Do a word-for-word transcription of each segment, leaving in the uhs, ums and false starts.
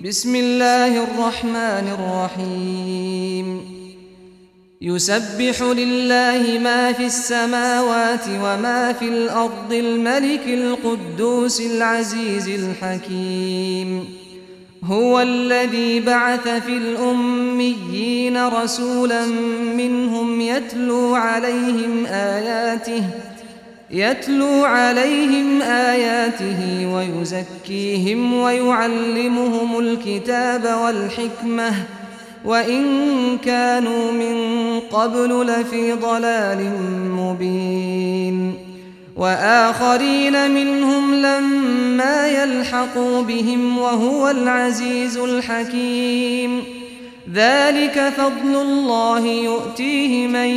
بسم الله الرحمن الرحيم يسبح لله ما في السماوات وما في الأرض الملك القدوس العزيز الحكيم هو الذي بعث في الأميين رسولا منهم يتلو عليهم آياته يتلو عليهم آياته ويزكيهم ويعلمهم الكتاب والحكمة وإن كانوا من قبل لفي ضلال مبين وآخرين منهم لما يلحقوا بهم وهو العزيز الحكيم ذلك فضل الله يؤتيه من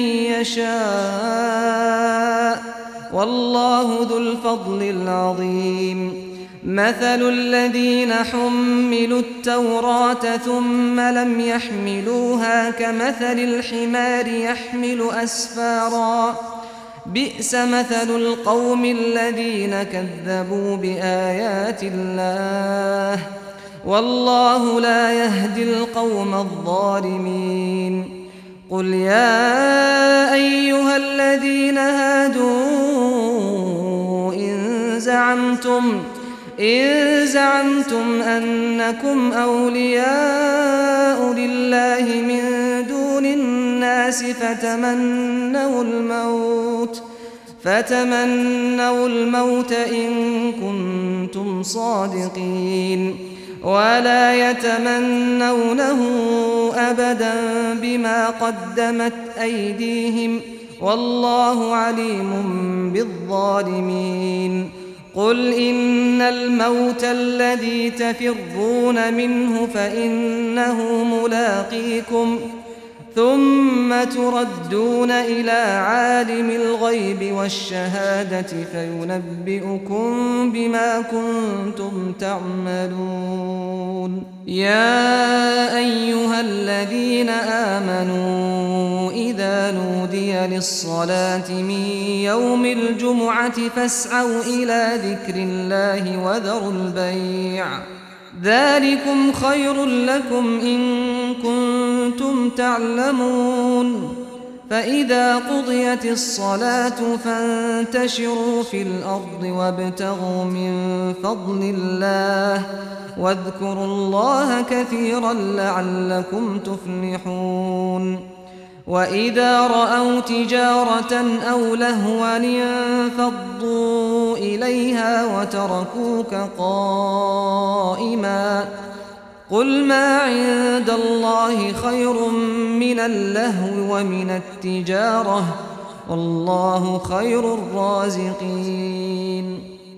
يشاء والله ذو الفضل العظيم مثل الذين حملوا التوراة ثم لم يحملوها كمثل الحمار يحمل أسفارا بئس مثل القوم الذين كذبوا بآيات الله والله لا يهدي القوم الظالمين قل يا أيها الذين هادوا إن زعمتم إن زعمتم أنكم أولياء لله من دون الناس فتمنوا الموت فتمنوا الموت إن كنتم صادقين ولا يتمنونه أبدا بما قدمت أيديهم والله عليم بالظالمين قل إن الموت الذي تفرون منه فإنه ملاقيكم ثم تردون إلى عالم الغيب والشهادة فينبئكم بما كنتم تعملون يا أيها الذين آمنوا إذا نودي للصلاة من يوم الجمعة فاسعوا إلى ذكر الله وذروا البيع ذلكم خير لكم إن كنتم تعلمون فإذا قضيت الصلاة فانتشروا في الأرض وابتغوا من فضل الله واذكروا الله كثيرا لعلكم تفلحون وإذا رأوا تجارة أو لهوا انفضوا إليها وتركوك قائما قل ما عند الله خير من اللهو ومن التجارة والله خير الرازقين